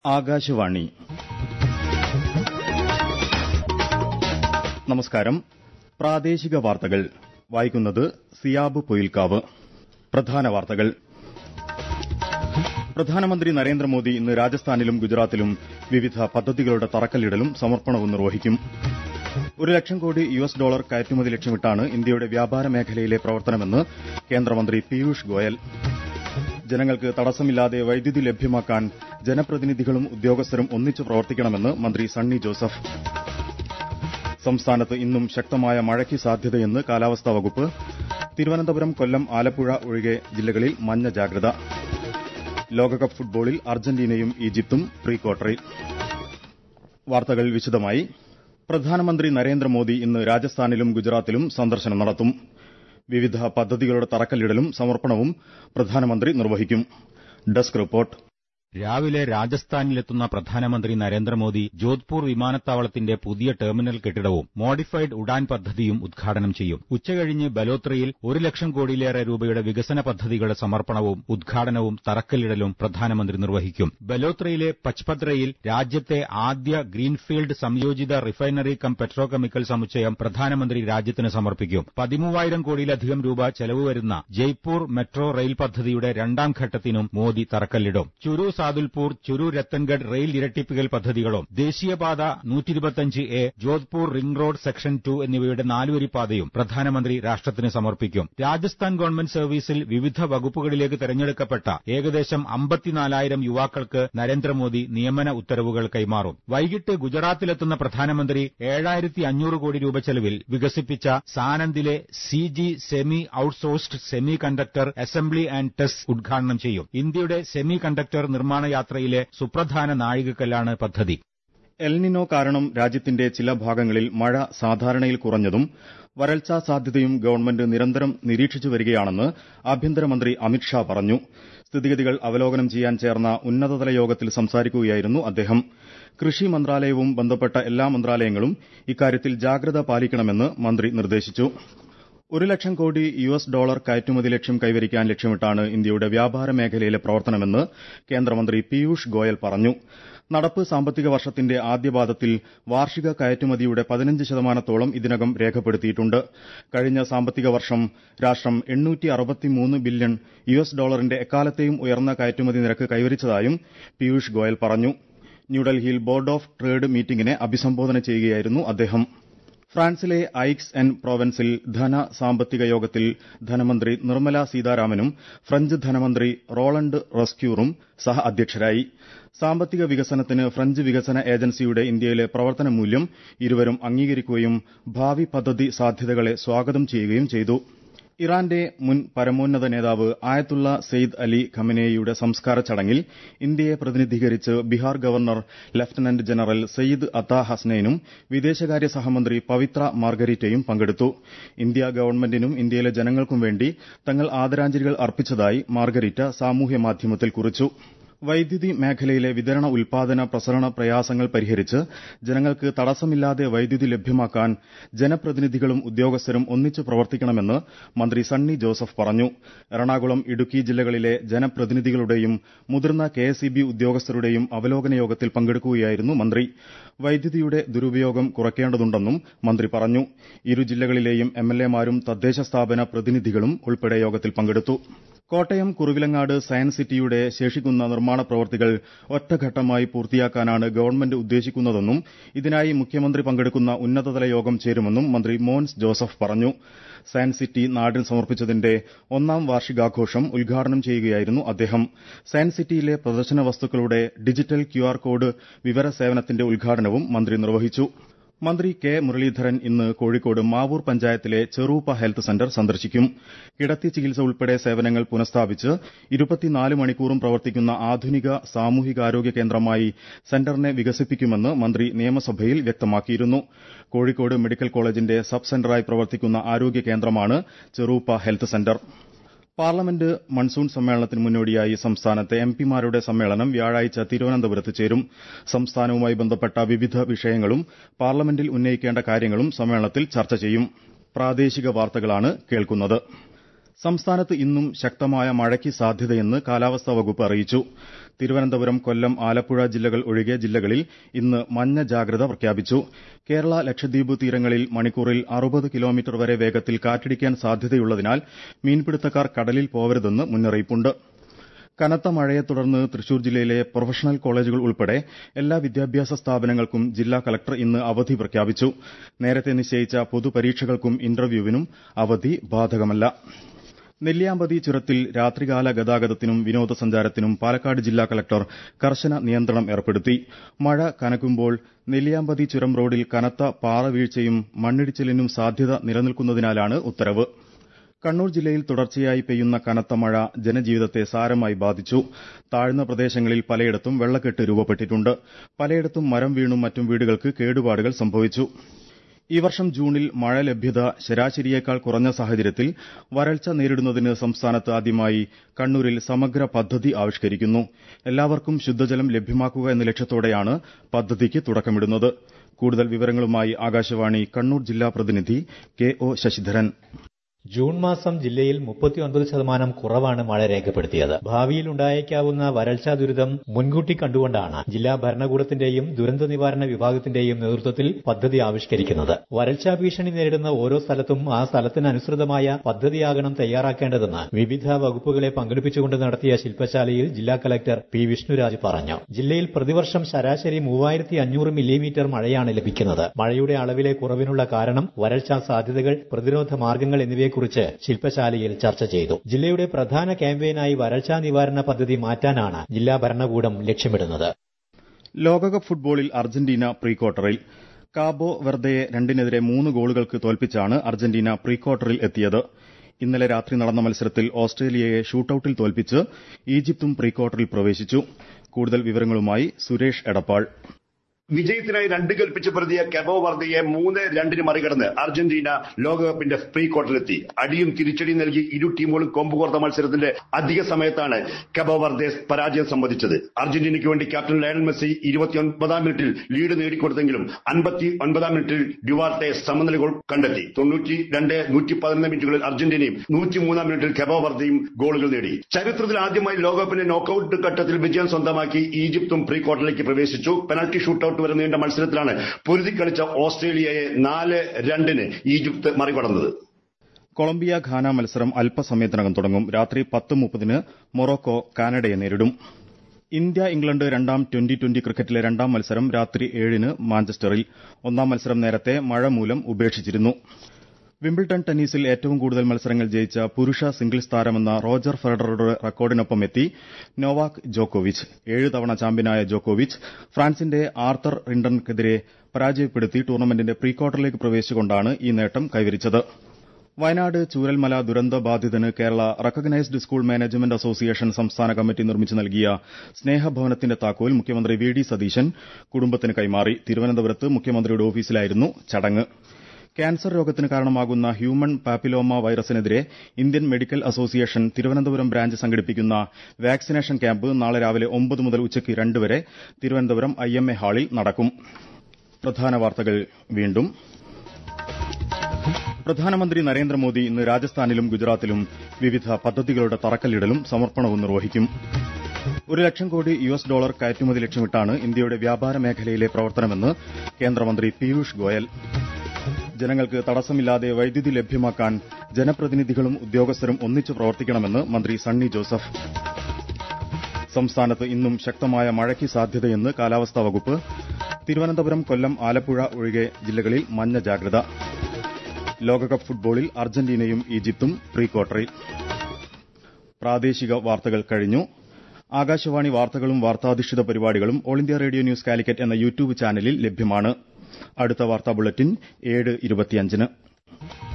ആകാശവാണി. നമസ്കാരം. പ്രാദേശിക വാർത്തകൾ വായിക്കുന്നത് സിയാബ് പൊയിൽക്കാവ്. പ്രധാന വാർത്തകൾ. പ്രധാനമന്ത്രി നരേന്ദ്രമോദി ഇന്ന് രാജസ്ഥാനിലും ഗുജറാത്തിലും വിവിധ പദ്ധതികളുടെ തറക്കല്ലിടലും സമർപ്പണവും നിർവഹിക്കും. $1,00,000 കോടി കയറ്റുമതി ലക്ഷ്യമിട്ടാണ് ഇന്ത്യയുടെ വ്യാപാര മേഖലയിലെ പ്രവർത്തനമെന്ന് കേന്ദ്രമന്ത്രി പീയൂഷ് ഗോയൽ. ജനങ്ങൾക്ക് തടസ്സമില്ലാതെ വൈദ്യുതി ലഭ്യമാക്കാൻ ജനപ്രതിനിധികളും ഉദ്യോഗസ്ഥരും ഒന്നിച്ചു പ്രവർത്തിക്കണമെന്ന് മന്ത്രി സണ്ണി ജോസഫ്. സംസ്ഥാനത്ത് ഇന്നും ശക്തമായ മഴയ്ക്ക് സാധ്യതയെന്ന് കാലാവസ്ഥാ വകുപ്പ്. തിരുവനന്തപുരം, കൊല്ലം, ആലപ്പുഴ ഒഴികെ ജില്ലകളിൽ മഞ്ഞ ജാഗ്രത. ലോകകപ്പ് ഫുട്ബോളിൽ അർജന്റീനയും ഈജിപ്തും പ്രീ ക്വാർട്ടറിൽ. വാർത്തകൾ വിശദമായി. പ്രധാനമന്ത്രി നരേന്ദ്രമോദി ഇന്ന് രാജസ്ഥാനിലും ഗുജറാത്തിലും സന്ദർശനം നടത്തും. വിവിധ പദ്ധതികളുടെ തറക്കല്ലിടലും സമർപ്പണവും പ്രധാനമന്ത്രി നിർവഹിക്കും. Desk report. രാവിലെ രാജസ്ഥാനിലെത്തുന്ന പ്രധാനമന്ത്രി നരേന്ദ്രമോദി ജോധ്പൂർ വിമാനത്താവളത്തിന്റെ പുതിയ ടെർമിനൽ കെട്ടിടവും മോഡിഫൈഡ് ഉഡാൻ പദ്ധതിയും ഉദ്ഘാടനം ചെയ്യും. ഉച്ചകഴിഞ്ഞ് ബലോത്രയിൽ $1,00,000 കോടിയിലേറെ രൂപയുടെ വികസന പദ്ധതികളുടെ സമർപ്പണവും ഉദ്ഘാടനവും തറക്കല്ലിടലും പ്രധാനമന്ത്രി നിർവഹിക്കും. ബലോത്രയിലെ പച്പദ്രയിൽ രാജ്യത്തെ ആദ്യ ഗ്രീൻഫീൽഡ് സംയോജിത റിഫൈനറി കം പെട്രോകെമിക്കൽ സമുച്ചയം പ്രധാനമന്ത്രി രാജ്യത്തിന് സമർപ്പിക്കും. 13,000 കോടിയിലധികം രൂപ ചെലവ് വരുന്ന ജയ്പൂർ മെട്രോ റെയിൽ പദ്ധതിയുടെ രണ്ടാം ഘട്ടത്തിനും മോദി തറക്കല്ലിടും. ചുരു സാദുൽപൂർ, ചുരു രത്തൻഗഡ് റെയിൽ ഇരട്ടിപ്പിക്കൽ പദ്ധതികളും ദേശീയപാത 125A, Jodhpur ring road section 2 എന്നിവയുടെ 4-വരിപ്പാതയും പ്രധാനമന്ത്രി രാഷ്ട്രത്തിന് സമർപ്പിക്കും. രാജസ്ഥാൻ ഗവൺമെന്റ് സർവീസിൽ വിവിധ വകുപ്പുകളിലേക്ക് തെരഞ്ഞെടുക്കപ്പെട്ട ഏകദേശം 54,000 യുവാക്കൾക്ക് നരേന്ദ്രമോദി നിയമന ഉത്തരവുകൾ കൈമാറും. വൈകിട്ട് ഗുജറാത്തിലെത്തുന്ന പ്രധാനമന്ത്രി 7,500 കോടി രൂപ ചെലവിൽ വികസിപ്പിച്ച സാനന്ദിലെ CG Semi outsourced semiconductor assembly and test ഉദ്ഘാടനം ചെയ്യും. ഇന്ത്യയുടെ സെമി കണ്ടക്ടർ നിർമ്മാണ യാത്രയിലെ സുപ്രധാന നാഴികക്കല്ലാണ് പദ്ധതി. എൽനിനോ കാരണം രാജ്യത്തിന്റെ ചില ഭാഗങ്ങളിൽ മഴ സാധാരണയിൽ കുറഞ്ഞതും വരൾച്ചാ സാധ്യതയും ഗവൺമെന്റ് നിരന്തരം നിരീക്ഷിച്ചു വരികയാണെന്ന് ആഭ്യന്തരമന്ത്രി അമിത്ഷാ പറഞ്ഞു. സ്ഥിതിഗതികൾ അവലോകനം ചെയ്യാൻ ചേർന്ന ഉന്നതതല യോഗത്തിൽ സംസാരിക്കുകയായിരുന്നു അദ്ദേഹം. കൃഷി മന്ത്രാലയവും ബന്ധപ്പെട്ട എല്ലാ മന്ത്രാലയങ്ങളും ഇക്കാര്യത്തിൽ ജാഗ്രത പാലിക്കണമെന്ന് മന്ത്രി നിർദ്ദേശിച്ചു. $1,00,000 കോടി കയറ്റുമതി ലക്ഷ്യം കൈവരിക്കാൻ ലക്ഷ്യമിട്ടാണ് ഇന്ത്യയുടെ വ്യാപാര മേഖലയിലെ പ്രവർത്തനമെന്ന് കേന്ദ്രമന്ത്രി പീയൂഷ് ഗോയൽ പറഞ്ഞു. നടപ്പ് സാമ്പത്തിക വർഷത്തിന്റെ ആദ്യപാദത്തിൽ വാർഷിക കയറ്റുമതിയുടെ 15% ഇതിനകം രേഖപ്പെടുത്തിയിട്ടുണ്ട്. കഴിഞ്ഞ സാമ്പത്തിക വർഷം രാഷ്ട്രം $863 ബില്യൺ എക്കാലത്തെയും ഉയർന്ന കയറ്റുമതി നിരക്ക് കൈവരിച്ചതായും പീയൂഷ് ഗോയൽ പറഞ്ഞു. ന്യൂഡൽഹിയിൽ ബോർഡ് ഓഫ് ട്രേഡ് മീറ്റിംഗിനെ അഭിസംബോധന ചെയ്യുകയായിരുന്നു അദ്ദേഹം. ഫ്രാൻസിലെ ഐക്സ് എൻ പ്രൊവൻസിൽ സാമ്പത്തിക യോഗത്തിൽ ധനമന്ത്രി നിർമ്മല സീതാരാമനും ഫ്രഞ്ച് ധനമന്ത്രി റോളണ്ട് റസ്ക്യൂറും സഹ അധ്യക്ഷരായി. സാമ്പത്തിക വികസനത്തിന് ഫ്രഞ്ച് വികസന ഏജൻസിയുടെ ഇന്ത്യയിലെ പ്രവർത്തന മൂല്യം ഇരുവരും അംഗീകരിക്കുകയും ഭാവി പദ്ധതി സാധ്യതകളെ സ്വാഗതം ചെയ്യുകയും ചെയ്തു. ഇറാന്റെ മുൻ പരമോന്നത നേതാവ് ആയത്തുള്ള സെയ്ദ് അലി ഖമനേയിയുടെ സംസ്കാര ചടങ്ങിൽ ഇന്ത്യയെ പ്രതിനിധീകരിച്ച് Bihar governor lieutenant general Syed Ata ഹസ്നൈനും വിദേശകാര്യ സഹമന്ത്രി പവിത്ര മാർഗരീറ്റയും പങ്കെടുത്തു. ഇന്ത്യ ഗവൺമെന്റിനും ഇന്ത്യയിലെ ജനങ്ങൾക്കും വേണ്ടി തങ്ങൾ ആദരാഞ്ജലികൾ അർപ്പിച്ചതായി മാർഗരീറ്റ സാമൂഹ്യമാധ്യമത്തിൽ കുറിച്ചു. വൈദ്യുതി മേഖലയിലെ വിതരണ, ഉൽപാദന, പ്രസരണ പ്രയാസങ്ങൾ പരിഹരിച്ച് ജനങ്ങൾക്ക് തടസ്സമില്ലാതെ വൈദ്യുതി ലഭ്യമാക്കാൻ ജനപ്രതിനിധികളും ഉദ്യോഗസ്ഥരും ഒന്നിച്ചു പ്രവർത്തിക്കണമെന്ന് മന്ത്രി സണ്ണി ജോസഫ് പറഞ്ഞു. എറണാകുളം, ഇടുക്കി ജില്ലകളിലെ ജനപ്രതിനിധികളുടെയും മുതിർന്ന KSEB ഉദ്യോഗസ്ഥരുടെയും അവലോകന യോഗത്തിൽ പങ്കെടുക്കുകയായിരുന്നു മന്ത്രി. വൈദ്യുതിയുടെ ദുരുപയോഗം കുറയ്ക്കേണ്ടതുണ്ടെന്നും മന്ത്രി പറഞ്ഞു. ഇരു ജില്ലകളിലെയും MLAമാരും തദ്ദേശ സ്ഥാപന പ്രതിനിധികളും ഉൾപ്പെടെ യോഗത്തിൽ പങ്കെടുത്തു. കോട്ടയം കുറുവിലങ്ങാട് സയൻസ് സിറ്റിയുടെ ശേഷിക്കുന്ന നിർമ്മാണ പ്രവൃത്തികൾ ഒറ്റഘട്ടമായി പൂർത്തിയാക്കാനാണ് ഗവൺമെന്റ് ഉദ്ദേശിക്കുന്നതെന്നും ഇതിനായി മുഖ്യമന്ത്രി പങ്കെടുക്കുന്ന ഉന്നതതല യോഗം ചേരുമെന്നും മന്ത്രി മോൻസ് ജോസഫ് പറഞ്ഞു. സയൻസ് സിറ്റി നാടിന് സമർപ്പിച്ചതിന്റെ 1ാം വാർഷികാഘോഷം ഉദ്ഘാടനം ചെയ്യുകയായിരുന്നു അദ്ദേഹം. സയൻസ് സിറ്റിയിലെ പ്രദർശന വസ്തുക്കളുടെ ഡിജിറ്റൽ QR കോഡ് വിവര സേവനത്തിന്റെ ഉദ്ഘാടനവും മന്ത്രി നിർവഹിച്ചു. മന്ത്രി കെ മുരളീധരൻ ഇന്ന് കോഴിക്കോട് മാവൂർ പഞ്ചായത്തിലെ ചെറൂപ്പ ഹെൽത്ത് സെന്റർ സന്ദർശിക്കും. കിടത്തി ചികിത്സ ഉൾപ്പെടെ സേവനങ്ങൾ പുനഃസ്ഥാപിച്ച് 24 മണിക്കൂറും പ്രവർത്തിക്കുന്ന ആധുനിക സാമൂഹികാരോഗ്യ കേന്ദ്രമായി സെന്ററിനെ വികസിപ്പിക്കുമെന്ന് മന്ത്രി നിയമസഭയിൽ വ്യക്തമാക്കിയിരുന്നു. കോഴിക്കോട് മെഡിക്കൽ കോളേജിന്റെ സബ് സെന്ററായി പ്രവർത്തിക്കുന്ന ആരോഗ്യ കേന്ദ്രമാണ് Cheruppa health centre. Parliament monsoon സമ്മേളനത്തിന് മുന്നോടിയായി സംസ്ഥാനത്തെ MPമാരുടെ സമ്മേളനം വ്യാഴാഴ്ച തിരുവനന്തപുരത്ത് ചേരും. സംസ്ഥാനവുമായി ബന്ധപ്പെട്ട വിവിധ വിഷയങ്ങളും പാർലമെന്റിൽ ഉന്നയിക്കേണ്ട കാര്യങ്ങളും സമ്മേളനത്തിൽ ചർച്ച ചെയ്യും. പ്രാദേശിക വാർത്തകളാണ് കേൾക്കുന്നത്. സംസ്ഥാനത്ത് ഇന്നും ശക്തമായ മഴയ്ക്ക് സാധ്യതയെന്ന് കാലാവസ്ഥാ വകുപ്പ് അറിയിച്ചു. തിരുവനന്തപുരം, കൊല്ലം, ആലപ്പുഴ ജില്ലകൾ ഒഴികെ ജില്ലകളിൽ ഇന്ന് മഞ്ഞ ജാഗ്രത പ്രഖ്യാപിച്ചു. കേരള, ലക്ഷദ്വീപ് തീരങ്ങളിൽ മണിക്കൂറിൽ 60 കിലോമീറ്റർ വരെ വേഗത്തിൽ കാറ്റടിക്കാൻ സാധ്യതയുള്ളതിനാൽ മീൻപിടുത്തക്കാർ കടലിൽ പോവരുതെന്ന് മുന്നറിയിപ്പുണ്ട്. കനത്ത മഴയെ തുടർന്ന് തൃശൂർ ജില്ലയിലെ പ്രൊഫഷണൽ കോളേജുകൾ ഉൾപ്പെടെ എല്ലാ വിദ്യാഭ്യാസ സ്ഥാപനങ്ങൾക്കും ജില്ലാ കളക്ടർ ഇന്ന് അവധി പ്രഖ്യാപിച്ചു. നേരത്തെ നിശ്ചയിച്ച പൊതുപരീക്ഷകൾക്കും ഇന്റർവ്യൂവിനും അവധി ബാധകമല്ല. നെല്ലിയാമ്പതി ചുരത്തിൽ രാത്രികാല ഗതാഗതത്തിനും വിനോദസഞ്ചാരത്തിനും പാലക്കാട് ജില്ലാ കളക്ടർ കർശന നിയന്ത്രണം ഏർപ്പെടുത്തി. മഴ കനക്കുമ്പോൾ നെല്ലിയാമ്പതി ചുരം റോഡിൽ കനത്ത പാറവീഴ്ചയും മണ്ണിടിച്ചിലിനും സാധ്യത നിലനിൽക്കുന്നതിനാലാണ് ഉത്തരവ്. കണ്ണൂർ ജില്ലയിൽ തുടർച്ചയായി പെയ്യുന്ന കനത്ത മഴ ജനജീവിതത്തെ സാരമായി ബാധിച്ചു. താഴ്ന്ന പ്രദേശങ്ങളിൽ പലയിടത്തും വെള്ളക്കെട്ട് രൂപപ്പെട്ടിട്ടുണ്ട്. പലയിടത്തും മരം വീണും മറ്റും വീടുകൾക്ക് കേടുപാടുകൾ സംഭവിച്ചു. ഈ വർഷം ജൂണിൽ മഴ ലഭ്യത ശരാശരിയേക്കാൾ കുറഞ്ഞ സാഹചര്യത്തിൽ വരൾച്ച നേരിടുന്നതിന് സംസ്ഥാനത്ത് ആദ്യമായി കണ്ണൂരിൽ സമഗ്ര പദ്ധതി ആവിഷ്കരിക്കുന്നു. എല്ലാവർക്കും ശുദ്ധജലം ലഭ്യമാക്കുക എന്ന ലക്ഷ്യത്തോടെയാണ് പദ്ധതിക്ക് തുടക്കമിടുന്നത്. കൂടുതൽ വിവരങ്ങളുമായി ആകാശവാണി കണ്ണൂർ ജില്ലാ പ്രതിനിധി കെ.ഒ. ശശിധരൻ. ജൂൺ മാസം ജില്ലയിൽ 39% കുറവാണ് മഴ രേഖപ്പെടുത്തിയത്. ഭാവിയിൽ ഉണ്ടായേക്കാവുന്ന വരൾച്ചാ ദുരിതം മുൻകൂട്ടി കണ്ടുകൊണ്ടാണ് ജില്ലാ ഭരണകൂടത്തിന്റെയും ദുരന്ത നിവാരണ വിഭാഗത്തിന്റെയും നേതൃത്വത്തിൽ പദ്ധതി ആവിഷ്കരിക്കുന്നത്. വരൾച്ചാ ഭീഷണി നേരിടുന്ന ഓരോ സ്ഥലത്തും ആ സ്ഥലത്തിനനുസൃതമായ പദ്ധതിയാകണം തയ്യാറാക്കേണ്ടതെന്ന് വിവിധ വകുപ്പുകളെ പങ്കെടുപ്പിച്ചുകൊണ്ട് നടത്തിയ ശില്പശാലയിൽ ജില്ലാ കലക്ടർ പി വിഷ്ണുരാജ് പറഞ്ഞു. ജില്ലയിൽ പ്രതിവർഷം ശരാശരി 3500 മില്ലിമീറ്റർ മഴയാണ് ലഭിക്കുന്നത്. മഴയുടെ അളവിലെ കുറവിനുള്ള കാരണം, വരൾച്ചാ സാധ്യതകൾ, പ്രതിരോധ മാർഗ്ഗങ്ങൾ എന്നിവയെ കുറിച്ച് ശില്പശാലയിൽ ചർച്ച ചെയ്തു. ജില്ലയുടെ പ്രധാന ക്യാമ്പയിനായി വരൾച്ചാ നിവാരണ പദ്ധതി മാറ്റാനാണ് ജില്ലാ ഭരണകൂടം ലക്ഷ്യമിടുന്നത്. ലോകകപ്പ് ഫുട്ബോളിൽ അർജന്റീന പ്രീ ക്വാർട്ടറിൽ. കാബോ വെർദയെ 2-3 ഗോളുകൾക്ക് തോൽപ്പിച്ചാണ് അർജന്റീന പ്രീ ക്വാർട്ടറിൽ എത്തിയത്. ഇന്നലെ രാത്രി നടന്ന മത്സരത്തിൽ ഓസ്ട്രേലിയയെ ഷൂട്ടൌട്ടിൽ തോൽപ്പിച്ച് ഈജിപ്തും പ്രീ ക്വാർട്ടറിൽ പ്രവേശിച്ചു. കൂടുതൽ വിവരങ്ങളുമായി സുരേഷ് എടപ്പാൾ. വിജയത്തിനായി 2 കൽപ്പിച്ച് പ്രതിയ കബോ വർദയെ 3-2 മറികടന്ന് അർജന്റീന ലോകകപ്പിന്റെ പ്രീ ക്വാർട്ടറിലെത്തി. അടിയും തിരിച്ചടിയും നൽകി ഇരു ടീമുകളും കൊമ്പുകോർത്ത മത്സരത്തിന്റെ അധിക സമയത്താണ് കബോ വർദെ പരാജയം സമ്മതിച്ചത്. അർജന്റീനയ്ക്ക് വേണ്ടി ക്യാപ്റ്റൻ ലയണൽ മെസ്സി 29-ാം മിനിറ്റിൽ ലീഡ് നേടിക്കൊടുത്തെങ്കിലും 59-ാം മിനിറ്റിൽ ഡ്യുവാർട്ടെ സമനില ഗോൾ കണ്ടെത്തി. 92-111 മിനിറ്റുകളിൽ അർജന്റീനയും 103-ാം മിനിറ്റിൽ കബോ വർദയും ഗോളുകൾ നേടി. ചരിത്രത്തിൽ ആദ്യമായി ലോകകപ്പിന്റെ നോക്കൌട്ട് ഘട്ടത്തിൽ വിജയം സ്വന്തമാക്കി ഈജിപ്തും പ്രീ ക്വാർട്ടറിലേക്ക് പ്രവേശിച്ചു. പെനൽറ്റി ഷൂട്ടൌട്ട് വരെ നീണ്ട മത്സരത്തിലാണ് പൊരുതി കളിച്ച ഓസ്ട്രേലിയയെ 4-2 ഈജിപ്ത് മറികടന്നത്. കൊളംബിയ ഘാന മത്സരം അല്പസമയത്തിനകം തുടങ്ങും. രാത്രി 10:30 മൊറോക്കോ കാനഡയെ നേരിടും. ഇന്ത്യ ഇംഗ്ലണ്ട് രണ്ടാം ട്വന്റി ക്രിക്കറ്റിലെ രണ്ടാം മത്സരം രാത്രി 7 മാഞ്ചസ്റ്ററിൽ. ഒന്നാം മത്സരം നേരത്തെ മഴ മൂലം ഉപേക്ഷിച്ചിരുന്നു. വിംബിൾട്ടൺ ടെന്നീസിൽ ഏറ്റവും കൂടുതൽ മത്സരങ്ങൾ ജയിച്ച പുരുഷ സിംഗിൾസ് താരമെന്ന റോജർ ഫെഡററുടെ റെക്കോർഡിനൊപ്പം എത്തി നൊവാക് ജോക്കോവിച്ച്. 7 തവണ ചാമ്പ്യനായ ജോക്കോവിച്ച് ഫ്രാൻസിന്റെ ആർത്തർ റിൻഡറിനെതിരെ പരാജയപ്പെടുത്തി ടൂർണമെന്റിന്റെ പ്രീ ക്വാർട്ടറിലേക്ക് പ്രവേശിച്ചുകൊണ്ടാണ് ഈ നേട്ടം കൈവരിച്ചത്. വയനാട് ചൂരൽമല ദുരന്ത ബാധിതന് Kerala recognised school management association സംസ്ഥാന കമ്മിറ്റി നിർമ്മിച്ചു നൽകിയ സ്നേഹഭവനത്തിന്റെ താക്കോൽ മുഖ്യമന്ത്രി വി ഡി സതീശൻ കുടുംബത്തിന് കൈമാറി. തിരുവനന്തപുരത്ത് മുഖ്യമന്ത്രിയുടെ ഓഫീസിലായിരുന്നു ചടങ്ങ്. ക്യാൻസർ രോഗത്തിന് കാരണമാകുന്ന ഹ്യൂമൺ പാപ്പിലോമ വൈറസിനെതിരെ Indian medical association Thiruvananthapuram branch സംഘടിപ്പിക്കുന്ന വാക്സിനേഷൻ ക്യാമ്പ് നാളെ രാവിലെ 9 മുതൽ ഉച്ചയ്ക്ക് 2 വരെ തിരുവനന്തപുരം IMA ഹാളിൽ നടക്കും. പ്രധാന വാർത്തകൾ വീണ്ടും. പ്രധാനമന്ത്രി നരേന്ദ്രമോദി ഇന്ന് രാജസ്ഥാനിലും ഗുജറാത്തിലും വിവിധ പദ്ധതികളുടെ തറക്കല്ലിടലും സമർപ്പണവും നിർവഹിക്കും. $1,00,000 കോടി കയറ്റുമതി ലക്ഷ്യമിട്ടാണ് ഇന്ത്യയുടെ വ്യാപാര മേഖലയിലെ പ്രവർത്തനമെന്ന് കേന്ദ്രമന്ത്രി പീയൂഷ് ഗോയൽ. ജനങ്ങൾക്ക് തടസ്സമില്ലാതെ വൈദ്യുതി ലഭ്യമാക്കാൻ ജനപ്രതിനിധികളും ഉദ്യോഗസ്ഥരും ഒന്നിച്ചു പ്രവർത്തിക്കണമെന്ന് മന്ത്രി സണ്ണി ജോസഫ്. സംസ്ഥാനത്ത് ഇന്നും ശക്തമായ മഴയ്ക്ക് സാധ്യതയെന്ന് കാലാവസ്ഥാ വകുപ്പ്. തിരുവനന്തപുരം, കൊല്ലം, ആലപ്പുഴ ഒഴികെ ജില്ലകളിൽ മഞ്ഞ ജാഗ്രത. ലോകകപ്പ് ഫുട്ബോളിൽ അർജന്റീനയും ഈജിപ്തും പ്രീ ക്വാർട്ടറിൽ. പ്രാദേശിക വാർത്തകൾ കഴിഞ്ഞു. ആകാശവാണി വാർത്തകളും വാർത്താധിഷ്ഠിത പരിപാടികളും all India radio news Calicut എന്ന യൂട്യൂബ് ചാനലിൽ ലഭ്യമാണ്. അടുത്ത വാർത്താ ബുള്ളറ്റിൻ 7:25-ന്.